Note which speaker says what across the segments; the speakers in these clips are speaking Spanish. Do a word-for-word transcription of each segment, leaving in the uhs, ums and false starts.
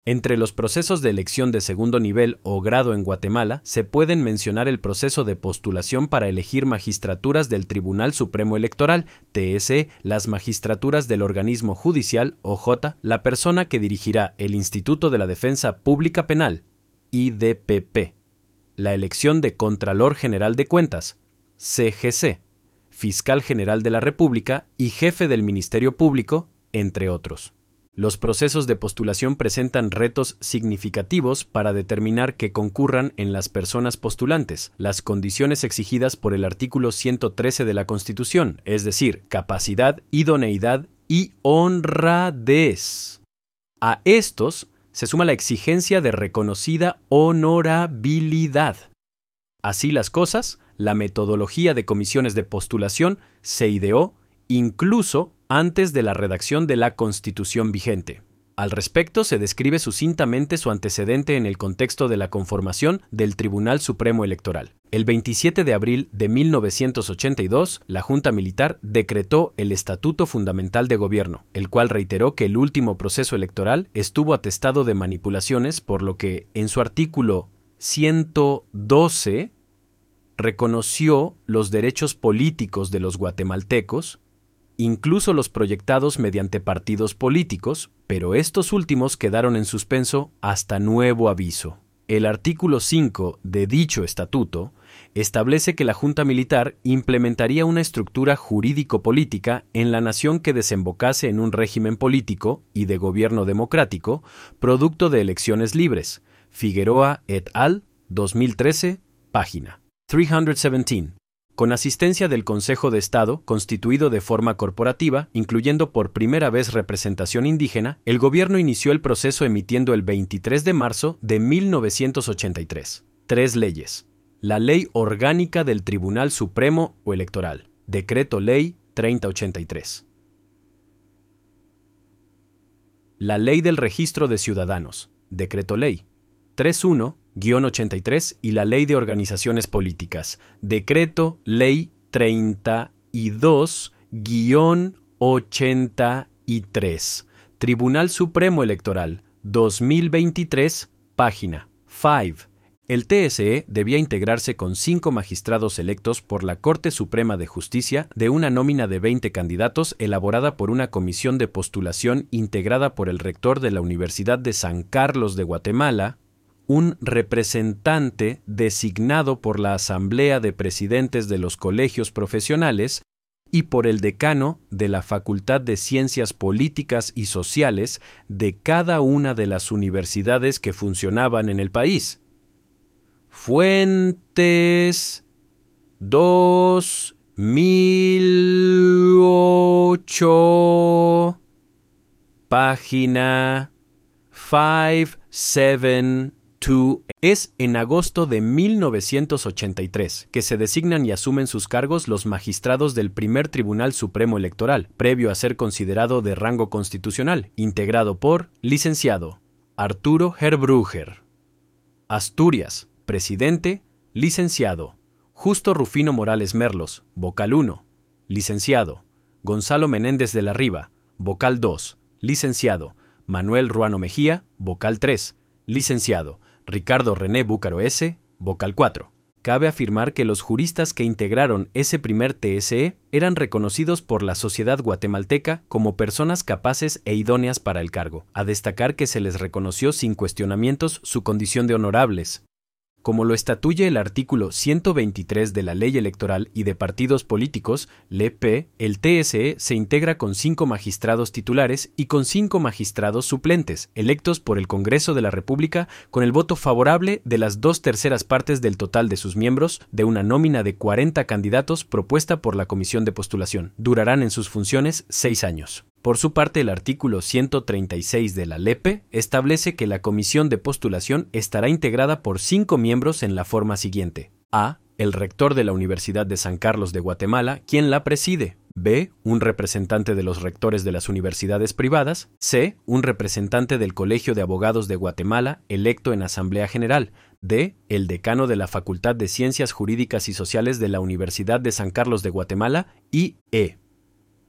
Speaker 1: Entre los procesos de elección de segundo nivel o grado en Guatemala se pueden mencionar el proceso de postulación para elegir magistraturas del Tribunal Supremo Electoral, T S E, las magistraturas del organismo judicial, O J, la persona que dirigirá el Instituto de la Defensa Pública Penal, I D P P, la elección de Contralor General de Cuentas, C G C, Fiscal General de la República y Jefe del Ministerio Público, entre otros. Los procesos de postulación presentan retos significativos para determinar que concurran en las personas postulantes las condiciones exigidas por el artículo ciento trece de la Constitución, es decir, capacidad, idoneidad y honradez. A estos se suma la exigencia de reconocida honorabilidad. Así las cosas, la metodología de comisiones de postulación se ideó incluso antes de la redacción de la Constitución vigente. Al respecto, se describe sucintamente su antecedente en el contexto de la conformación del Tribunal Supremo Electoral. El veintisiete de abril de mil novecientos ochenta y dos, la Junta Militar decretó el Estatuto Fundamental de Gobierno, el cual reiteró que el último proceso electoral estuvo atestado de manipulaciones, por lo que, en su artículo ciento doce, reconoció los derechos políticos de los guatemaltecos, incluso los proyectados mediante partidos políticos, pero estos últimos quedaron en suspenso hasta nuevo aviso. El artículo cinco de dicho estatuto establece que la Junta Militar implementaría una estructura jurídico-política en la nación que desembocase en un régimen político y de gobierno democrático, producto de elecciones libres. Figueroa et al., dos mil trece, página trescientos diecisiete. Con asistencia del Consejo de Estado, constituido de forma corporativa, incluyendo por primera vez representación indígena, el gobierno inició el proceso emitiendo el veintitrés de marzo de mil novecientos ochenta y tres tres leyes. La Ley Orgánica del Tribunal Supremo o Electoral, Decreto Ley treinta ochenta y tres. La Ley del Registro de Ciudadanos, Decreto Ley treinta y uno guión ochenta y tres y la Ley de Organizaciones Políticas, Decreto Ley treinta y dos guión ochenta y tres. Tribunal Supremo Electoral, dos mil veintitrés, página cinco. El T S E debía integrarse con cinco magistrados electos por la Corte Suprema de Justicia de una nómina de veinte candidatos elaborada por una comisión de postulación integrada por el rector de la Universidad de San Carlos de Guatemala, un representante designado por la Asamblea de Presidentes de los Colegios Profesionales y por el decano de la Facultad de Ciencias Políticas y Sociales de cada una de las universidades que funcionaban en el país. Fuentes dos mil ocho, página cinco siete. Es en agosto de mil novecientos ochenta y tres que se designan y asumen sus cargos los magistrados del primer Tribunal Supremo Electoral, previo a ser considerado de rango constitucional, integrado por licenciado Arturo Herbruger. Asturias, presidente, licenciado Justo Rufino Morales Merlos, vocal uno, licenciado Gonzalo Menéndez de la Riva, vocal dos, licenciado Manuel Ruano Mejía, vocal tres, licenciado Ricardo René Búcaro S., vocal cuatro. Cabe afirmar que los juristas que integraron ese primer T S E eran reconocidos por la sociedad guatemalteca como personas capaces e idóneas para el cargo, a destacar que se les reconoció sin cuestionamientos su condición de honorables. Como lo estatuye el artículo ciento veintitrés de la Ley Electoral y de Partidos Políticos, L E P, el T S E se integra con cinco magistrados titulares y con cinco magistrados suplentes, electos por el Congreso de la República con el voto favorable de las dos terceras partes del total de sus miembros de una nómina de cuarenta candidatos propuesta por la Comisión de Postulación. Durarán en sus funciones seis años. Por su parte, el artículo ciento treinta y seis de la L E P establece que la comisión de postulación estará integrada por cinco miembros en la forma siguiente. A. El rector de la Universidad de San Carlos de Guatemala, quien la preside. B. Un representante de los rectores de las universidades privadas. C. Un representante del Colegio de Abogados de Guatemala, electo en Asamblea General. D. El decano de la Facultad de Ciencias Jurídicas y Sociales de la Universidad de San Carlos de Guatemala. Y E.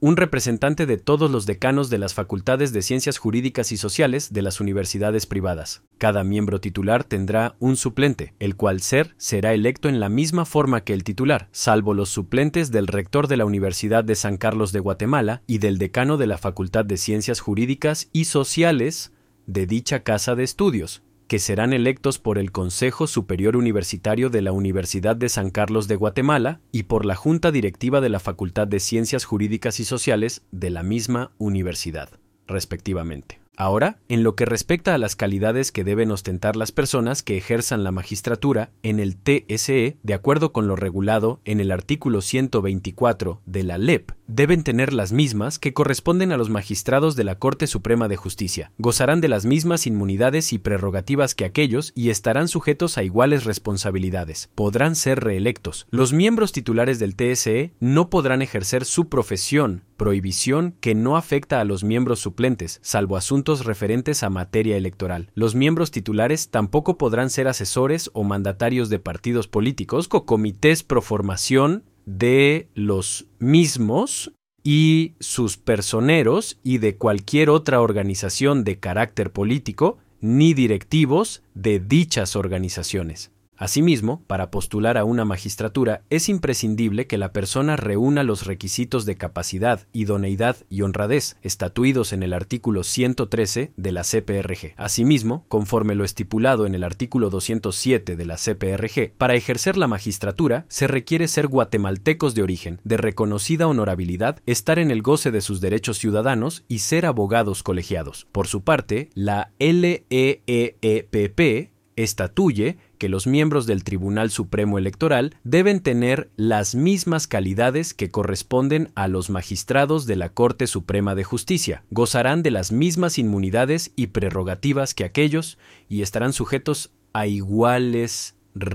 Speaker 1: un representante de todos los decanos de las facultades de Ciencias Jurídicas y Sociales de las universidades privadas. Cada miembro titular tendrá un suplente, el cual ser será electo en la misma forma que el titular, salvo los suplentes del rector de la Universidad de San Carlos de Guatemala y del decano de la Facultad de Ciencias Jurídicas y Sociales de dicha casa de estudios, que serán electos por el Consejo Superior Universitario de la Universidad de San Carlos de Guatemala y por la Junta Directiva de la Facultad de Ciencias Jurídicas y Sociales de la misma universidad, respectivamente. Ahora, en lo que respecta a las calidades que deben ostentar las personas que ejerzan la magistratura en el T S E, de acuerdo con lo regulado en el artículo ciento veinticuatro de la L E P, deben tener las mismas que corresponden a los magistrados de la Corte Suprema de Justicia, gozarán de las mismas inmunidades y prerrogativas que aquellos y estarán sujetos a iguales responsabilidades. Podrán ser reelectos. Los miembros titulares del T S E no podrán ejercer su profesión, prohibición que no afecta a los miembros suplentes, salvo asuntos referentes a materia electoral. Los miembros titulares tampoco podrán ser asesores o mandatarios de partidos políticos o comités pro formación de los mismos y sus personeros y de cualquier otra organización de carácter político, ni directivos de dichas organizaciones. Asimismo, para postular a una magistratura es imprescindible que la persona reúna los requisitos de capacidad, idoneidad y honradez estatuidos en el artículo ciento trece de la C P R G. Asimismo, conforme lo estipulado en el artículo doscientos siete de la C P R G, para ejercer la magistratura se requiere ser guatemaltecos de origen, de reconocida honorabilidad, estar en el goce de sus derechos ciudadanos y ser abogados colegiados. Por su parte, la L E E E P P estatuye que los miembros del Tribunal Supremo Electoral deben tener las mismas calidades que corresponden a los magistrados de la Corte Suprema de Justicia, gozarán de las mismas inmunidades y prerrogativas que aquellos y estarán sujetos a iguales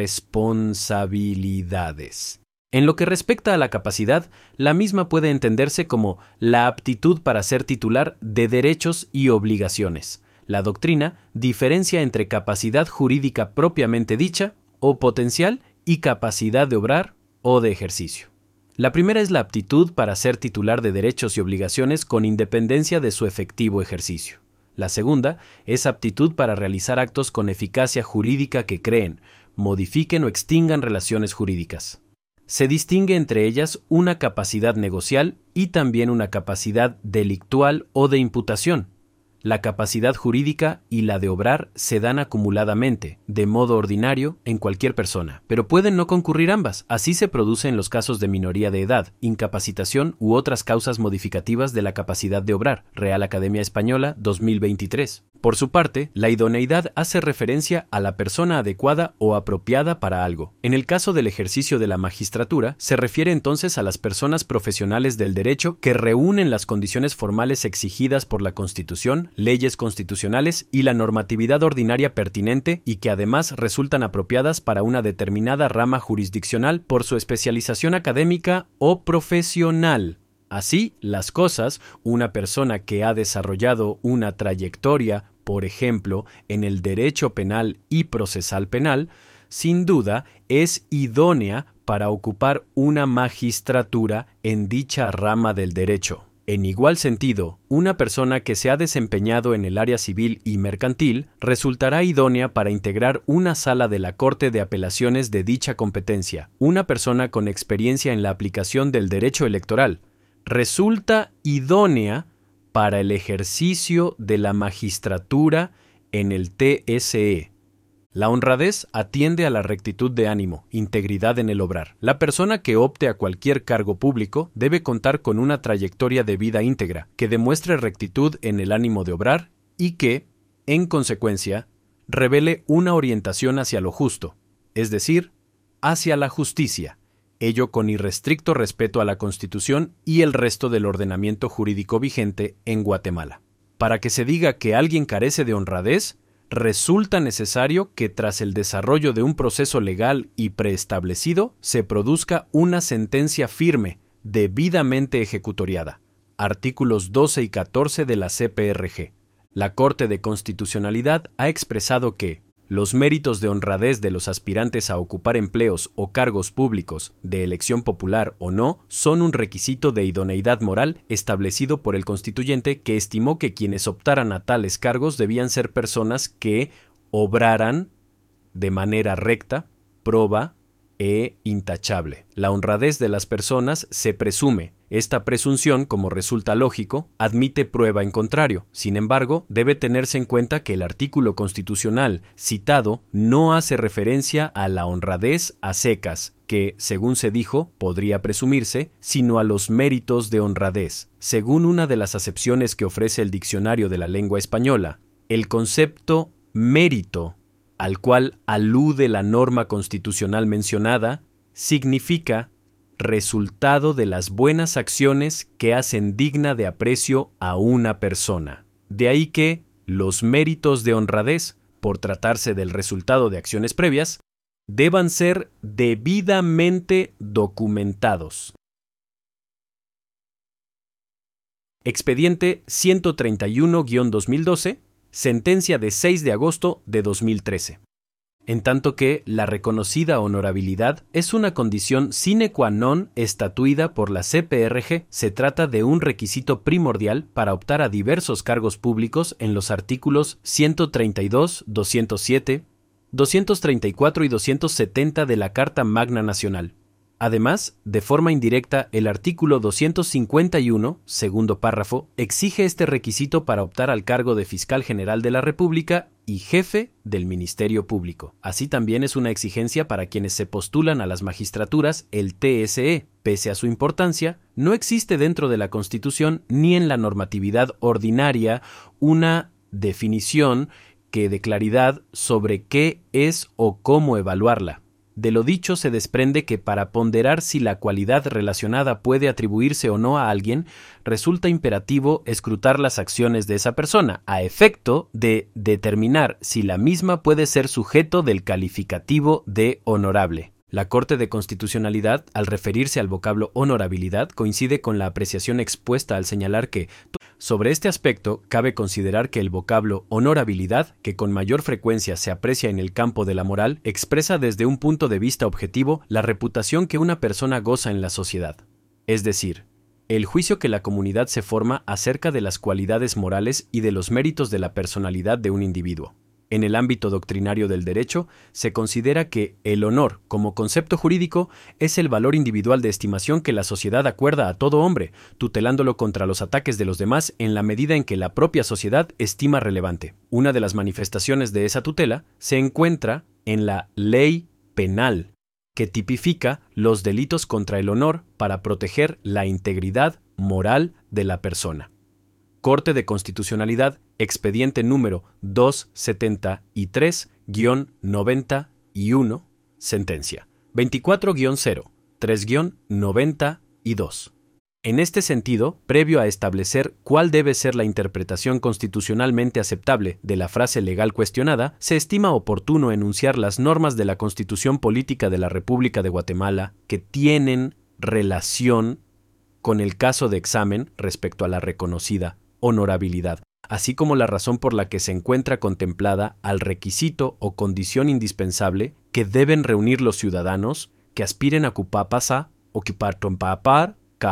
Speaker 1: responsabilidades. En lo que respecta a la capacidad, la misma puede entenderse como la aptitud para ser titular de derechos y obligaciones. La doctrina diferencia entre capacidad jurídica propiamente dicha o potencial y capacidad de obrar o de ejercicio. La primera es la aptitud para ser titular de derechos y obligaciones con independencia de su efectivo ejercicio. La segunda es aptitud para realizar actos con eficacia jurídica que creen, modifiquen o extingan relaciones jurídicas. Se distingue entre ellas una capacidad negocial y también una capacidad delictual o de imputación. La capacidad jurídica y la de obrar se dan acumuladamente, de modo ordinario, en cualquier persona, pero pueden no concurrir ambas. Así se produce en los casos de minoría de edad, incapacitación u otras causas modificativas de la capacidad de obrar. Real Academia Española, dos mil veintitrés. Por su parte, la idoneidad hace referencia a la persona adecuada o apropiada para algo. En el caso del ejercicio de la magistratura, se refiere entonces a las personas profesionales del derecho que reúnen las condiciones formales exigidas por la Constitución, leyes constitucionales y la normatividad ordinaria pertinente y que además resultan apropiadas para una determinada rama jurisdiccional por su especialización académica o profesional. Así las cosas, una persona que ha desarrollado una trayectoria, por ejemplo, en el derecho penal y procesal penal, sin duda es idónea para ocupar una magistratura en dicha rama del derecho. En igual sentido, una persona que se ha desempeñado en el área civil y mercantil resultará idónea para integrar una sala de la Corte de Apelaciones de dicha competencia. Una persona con experiencia en la aplicación del derecho electoral resulta idónea para el ejercicio de la magistratura en el T S E. La honradez atiende a la rectitud de ánimo, integridad en el obrar. La persona que opte a cualquier cargo público debe contar con una trayectoria de vida íntegra, que demuestre rectitud en el ánimo de obrar y que, en consecuencia, revele una orientación hacia lo justo, es decir, hacia la justicia, ello con irrestricto respeto a la Constitución y el resto del ordenamiento jurídico vigente en Guatemala. Para que se diga que alguien carece de honradez, resulta necesario que tras el desarrollo de un proceso legal y preestablecido se produzca una sentencia firme, debidamente ejecutoriada. Artículos doce y catorce de la C P R G. La Corte de Constitucionalidad ha expresado que Los méritos de honradez de los aspirantes a ocupar empleos o cargos públicos, de elección popular o no, son un requisito de idoneidad moral establecido por el constituyente, que estimó que quienes optaran a tales cargos debían ser personas que obraran de manera recta, proba e intachable. La honradez de las personas se presume. Esta presunción, como resulta lógico, admite prueba en contrario. Sin embargo, debe tenerse en cuenta que el artículo constitucional citado no hace referencia a la honradez a secas, que, según se dijo, podría presumirse, sino a los méritos de honradez. Según una de las acepciones que ofrece el Diccionario de la Lengua Española, el concepto mérito, al cual alude la norma constitucional mencionada, significa resultado de las buenas acciones que hacen digna de aprecio a una persona. De ahí que los méritos de honradez, por tratarse del resultado de acciones previas, deban ser debidamente documentados. Expediente ciento treinta y uno guión dos mil doce, sentencia de seis de agosto de dos mil trece. En tanto que la reconocida honorabilidad es una condición sine qua non estatuida por la C P R G. Se trata de un requisito primordial para optar a diversos cargos públicos en los artículos ciento treinta y dos, doscientos siete, doscientos treinta y cuatro y doscientos setenta de la Carta Magna Nacional. Además, de forma indirecta, el artículo doscientos cincuenta y uno, segundo párrafo, exige este requisito para optar al cargo de Fiscal General de la República y Jefe del Ministerio Público. Así también es una exigencia para quienes se postulan a las magistraturas el T S E. Pese a su importancia, no existe dentro de la Constitución ni en la normatividad ordinaria una definición que dé claridad sobre qué es o cómo evaluarla. De lo dicho se desprende que para ponderar si la cualidad relacionada puede atribuirse o no a alguien, resulta imperativo escrutar las acciones de esa persona, a efecto de determinar si la misma puede ser sujeto del calificativo de honorable. La Corte de Constitucionalidad, al referirse al vocablo honorabilidad, coincide con la apreciación expuesta al señalar que, sobre este aspecto, cabe considerar que el vocablo honorabilidad, que con mayor frecuencia se aprecia en el campo de la moral, expresa desde un punto de vista objetivo la reputación que una persona goza en la sociedad. Es decir, el juicio que la comunidad se forma acerca de las cualidades morales y de los méritos de la personalidad de un individuo. En el ámbito doctrinario del derecho, se considera que el honor, como concepto jurídico, es el valor individual de estimación que la sociedad acuerda a todo hombre, tutelándolo contra los ataques de los demás en la medida en que la propia sociedad estima relevante. Una de las manifestaciones de esa tutela se encuentra en la ley penal, que tipifica los delitos contra el honor para proteger la integridad moral de la persona. Corte de Constitucionalidad, expediente número doscientos setenta y tres guión noventa y uno, sentencia veinticuatro guión cero tres guión noventa y dos. En este sentido, previo a establecer cuál debe ser la interpretación constitucionalmente aceptable de la frase legal cuestionada, se estima oportuno enunciar las normas de la Constitución Política de la República de Guatemala que tienen relación con el caso de examen respecto a la reconocida honorabilidad, así como la razón por la que se encuentra contemplada al requisito o condición indispensable que deben reunir los ciudadanos que aspiren a ocupar pasa, ocupar tompapar,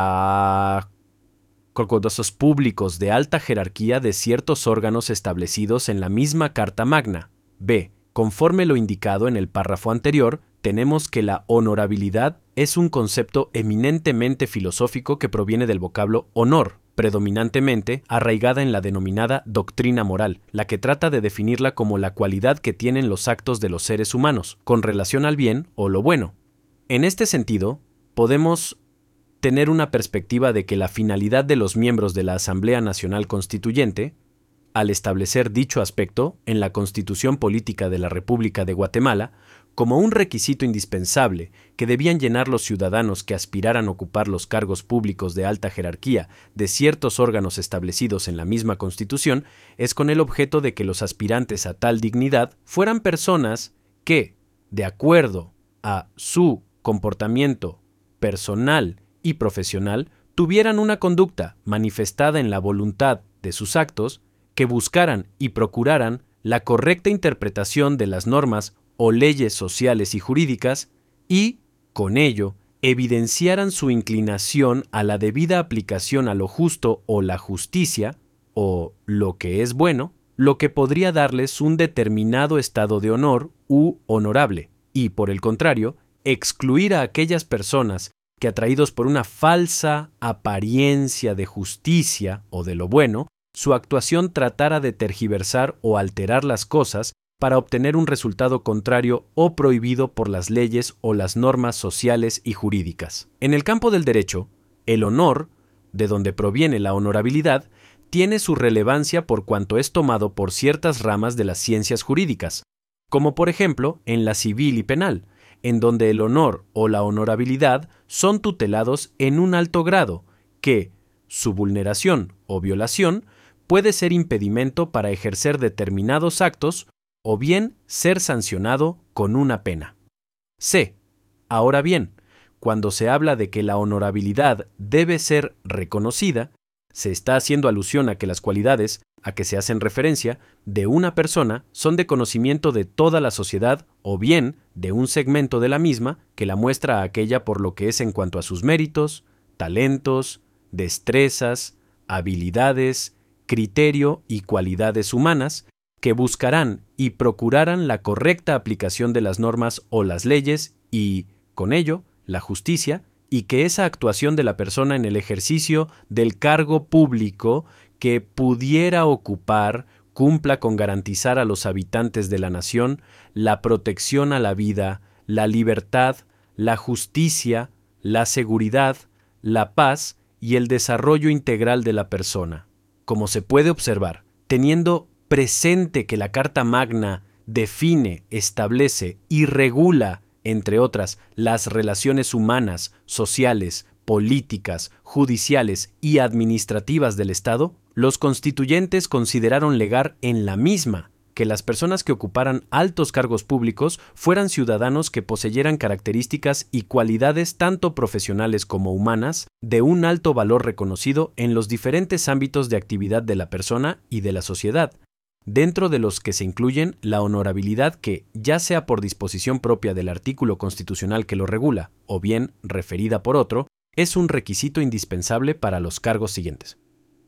Speaker 1: ca cargos públicos de alta jerarquía de ciertos órganos establecidos en la misma Carta Magna. B. Conforme lo indicado en el párrafo anterior, tenemos que la honorabilidad es un concepto eminentemente filosófico que proviene del vocablo honor, predominantemente arraigada en la denominada doctrina moral, la que trata de definirla como la cualidad que tienen los actos de los seres humanos, con relación al bien o lo bueno. En este sentido, podemos tener una perspectiva de que la finalidad de los miembros de la Asamblea Nacional Constituyente, al establecer dicho aspecto en la Constitución Política de la República de Guatemala, como un requisito indispensable que debían llenar los ciudadanos que aspiraran a ocupar los cargos públicos de alta jerarquía de ciertos órganos establecidos en la misma Constitución, es con el objeto de que los aspirantes a tal dignidad fueran personas que, de acuerdo a su comportamiento personal y profesional, tuvieran una conducta manifestada en la voluntad de sus actos que buscaran y procuraran la correcta interpretación de las normas o leyes sociales y jurídicas y, con ello, evidenciaran su inclinación a la debida aplicación a lo justo o la justicia, o lo que es bueno, lo que podría darles un determinado estado de honor u honorable, y, por el contrario, excluir a aquellas personas que, atraídos por una falsa apariencia de justicia o de lo bueno, su actuación tratara de tergiversar o alterar las cosas para obtener un resultado contrario o prohibido por las leyes o las normas sociales y jurídicas. En el campo del derecho, el honor, de donde proviene la honorabilidad, tiene su relevancia por cuanto es tomado por ciertas ramas de las ciencias jurídicas, como por ejemplo en la civil y penal, en donde el honor o la honorabilidad son tutelados en un alto grado, que su vulneración o violación puede ser impedimento para ejercer determinados actos o bien ser sancionado con una pena. C. Ahora bien, cuando se habla de que la honorabilidad debe ser reconocida, se está haciendo alusión a que las cualidades a que se hacen referencia de una persona son de conocimiento de toda la sociedad o bien de un segmento de la misma que la muestra a aquella por lo que es en cuanto a sus méritos, talentos, destrezas, habilidades, criterio y cualidades humanas, que buscarán y procurarán la correcta aplicación de las normas o las leyes y, con ello, la justicia, y que esa actuación de la persona en el ejercicio del cargo público que pudiera ocupar cumpla con garantizar a los habitantes de la nación la protección a la vida, la libertad, la justicia, la seguridad, la paz y el desarrollo integral de la persona. Como se puede observar, teniendo presente que la Carta Magna define, establece y regula, entre otras, las relaciones humanas, sociales, políticas, judiciales y administrativas del Estado, los constituyentes consideraron legal en la misma que las personas que ocuparan altos cargos públicos fueran ciudadanos que poseyeran características y cualidades tanto profesionales como humanas de un alto valor reconocido en los diferentes ámbitos de actividad de la persona y de la sociedad, dentro de los que se incluyen la honorabilidad que, ya sea por disposición propia del artículo constitucional que lo regula, o bien referida por otro, es un requisito indispensable para los cargos siguientes.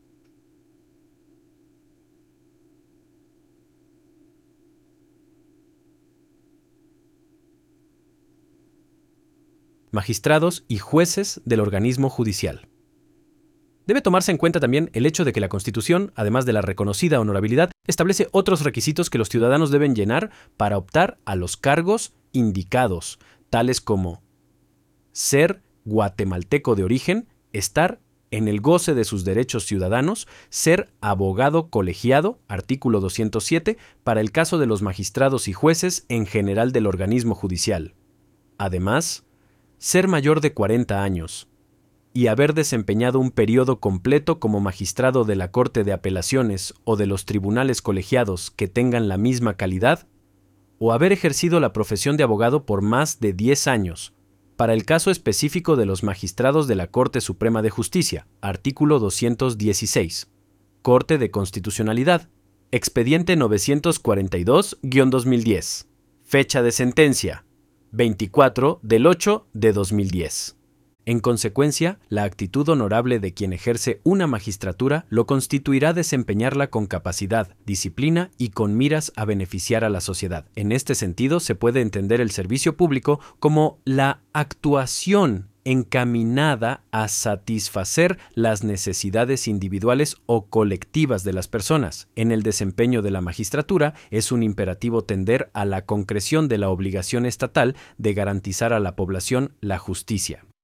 Speaker 1: Magistrados y jueces del organismo judicial. Debe tomarse en cuenta también el hecho de que la Constitución, además de la reconocida honorabilidad, establece otros requisitos que los ciudadanos deben llenar para optar a los cargos indicados, tales como ser guatemalteco de origen, estar en el goce de sus derechos ciudadanos, ser abogado colegiado, artículo doscientos siete, para el caso de los magistrados y jueces en general del organismo judicial. Además, ser mayor de cuarenta años y haber desempeñado un periodo completo como magistrado de la Corte de Apelaciones o de los tribunales colegiados que tengan la misma calidad, o haber ejercido la profesión de abogado por más de diez años, para el caso específico de los magistrados de la Corte Suprema de Justicia, artículo doscientos dieciséis. Corte de Constitucionalidad, expediente novecientos cuarenta y dos guión dos mil diez. Fecha de sentencia, veinticuatro del ocho de dos mil diez. En consecuencia, la actitud honorable de quien ejerce una magistratura lo constituirá desempeñarla con capacidad, disciplina y con miras a beneficiar a la sociedad. En este sentido, se puede entender el servicio público como la actuación encaminada a satisfacer las necesidades individuales o colectivas de las personas. En el desempeño de la magistratura es un imperativo tender a la concreción de la obligación estatal de garantizar a la población la justicia.